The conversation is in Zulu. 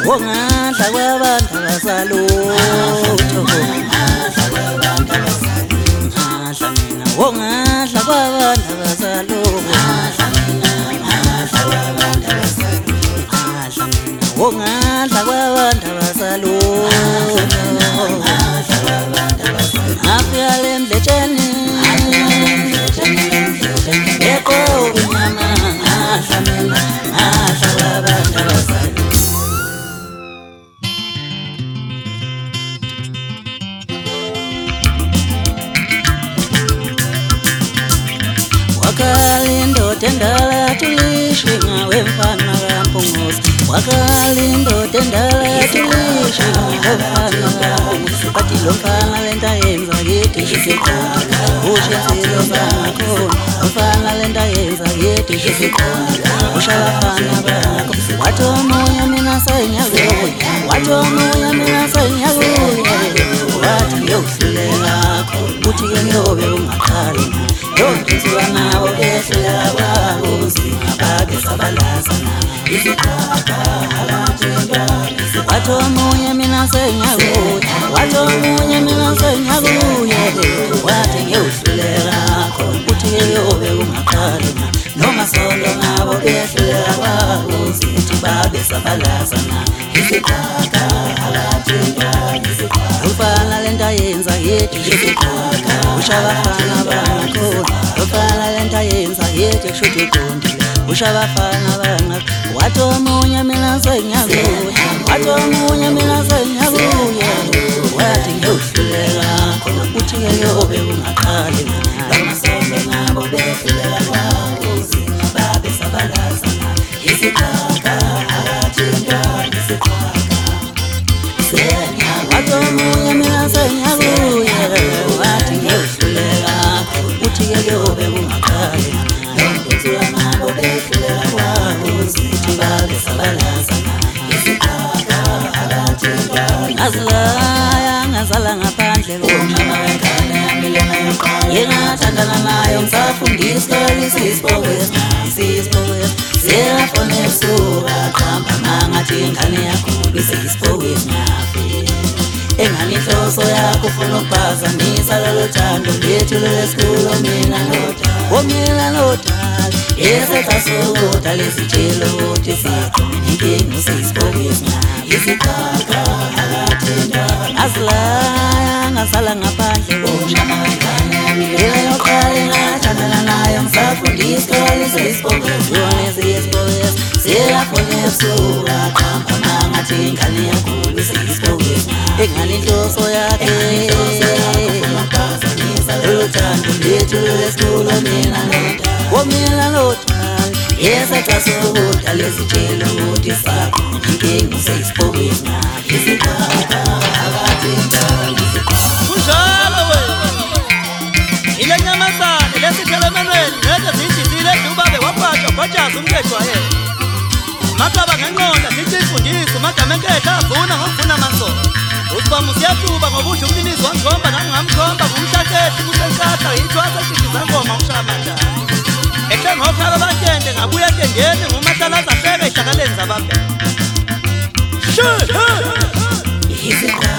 wongadla kwabantu abasalutho wongadla kwabantu abasalutho wongadla kwabantu abasalutho afika lendletsheni eqobo inyama ngadla mina ngadla kwabantu abasalutho Wakalindo tendala tulishe ngawe mfana kampunguzi Wakalindo tendala tulishe ngawe mfana kampunguzi Pati lomfana lenta yenza yeti shisikona Ushenzilo banako Mfana lenta yenza yeti shisikona Ushalafana banako Watomoya mina sanyago Watomoya mina sanyago Wati yosulelako Uti yenyobe ungakalina Yonkinziwa nawo behlela kwabo Singabake sabalazana Isikaka abathenga Watomunye mina senyakuye Watomunye mina senyakuye Wathi ngiyuhlulelakho Uthi yobe ungakhalima Noma solo nabo behlela kwabo Singabake sabalazana Isikaka abathenga Ufana lenta yenza yeti Isikaka Ushabafana banako Ufana lenta yenza yeti kushuti kundi Ushabafana banako Watomunye mina senyakuye Watomunye mina senyakuye Wathi ngiyuhlulelakho Uthi yobe ungakhalima Noma solo nabo behlela kwabo Singabake sabalazana Isikaka abathenga Isikaka Watomunye mina senyakuye Wathi ngiyuhlulelakho Uthi yobe ungakhalima Yonkinziwa nabo behlela kwabo Uthi babe sabalazana Isikaka abathenga Ngazilaya ngazala ngaphandle Ngomama wenkane yamilena yoqala Yengathandana nayo ngisafundiswa Lisisibowezi Siyafona ebusuka Qhamba mangathi ingane yakho Lisisibowezi Enganihloso yakho ufuna ukuphazamisa lolo thando lethu lesikhulu mina nodala Yesethasoda lesitshelo ukuthi sikhona inkinga usisibowezi Isikaka abathenga Ngazilaya ngazala ngaphandle Ngomama wenkane yamilena yoqala Yengathandana nayo ngisafundiswa Lisisibowezi Siyafona ebusuka Qhamba mangathi ingane yakho Lisisibowezi Enganihloso yakhe Lolo thando lethu lesikhulu mina nodala Yesethasoda lesitshelo ukuthi sikhona inkinga usisibowezi Isikaka abathenga Kunjalo wena Ile nyamazane lesithelo emenweni Nede zidizile dubabe waphatha kwajaza umkejwayela Makaba ngenqonda sitifundisa Madame enkehla avuna ngokuvuna amansolo Usibama usiyatuba ngobuhle umlinizi wangikhomba nangingamkhomba Ngumhlakethi kusenkahla yithwasa sidiza ngoma ushaya manjani Ekhle ngokhala batende ngabuya tendeni Ngumahlalaza hleke ehlakaleni zababheke Isikaka